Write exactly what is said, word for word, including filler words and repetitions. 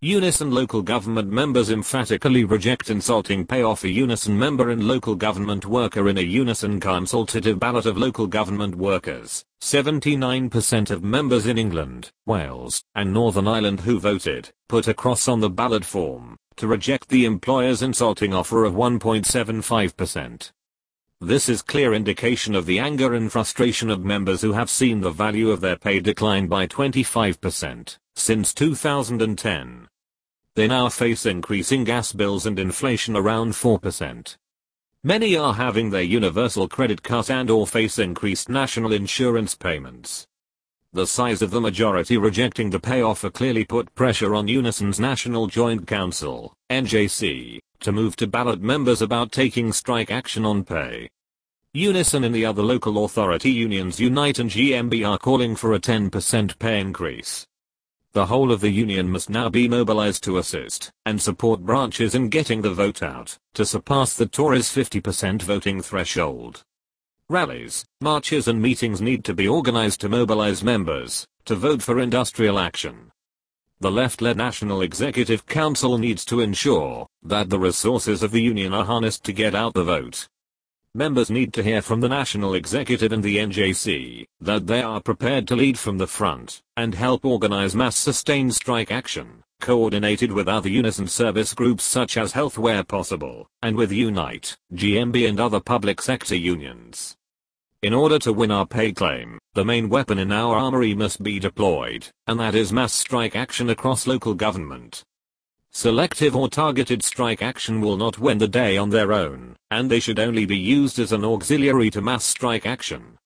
Unison local government members emphatically reject insulting pay of a Unison member and local government worker in a Unison consultative ballot of local government workers. seventy-nine percent of members in England, Wales, and Northern Ireland who voted, put a cross on the ballot form, to reject the employer's insulting offer of one point seven five percent. This is clear indication of the anger and frustration of members who have seen the value of their pay decline by twenty-five percent since two thousand ten. They now face increasing gas bills and inflation around four percent. Many are having their universal credit cut and or face increased national insurance payments. The size of the majority rejecting the pay offer clearly put pressure on Unison's National Joint Council, N J C, to move to ballot members about taking strike action on pay. Unison and the other local authority unions Unite and G M B are calling for a ten percent pay increase. The whole of the union must now be mobilized to assist and support branches in getting the vote out to surpass the Tories' fifty percent voting threshold. Rallies, marches and meetings need to be organized to mobilize members to vote for industrial action. The left-led National Executive Council needs to ensure that the resources of the union are harnessed to get out the vote. Members need to hear from the National Executive and the N J C that they are prepared to lead from the front and help organize mass sustained strike action, coordinated with other Unison service groups such as Health where possible, and with Unite, G M B and other public sector unions. In order to win our pay claim, the main weapon in our armory must be deployed, and that is mass strike action across local government. Selective or targeted strike action will not win the day on their own, and they should only be used as an auxiliary to mass strike action.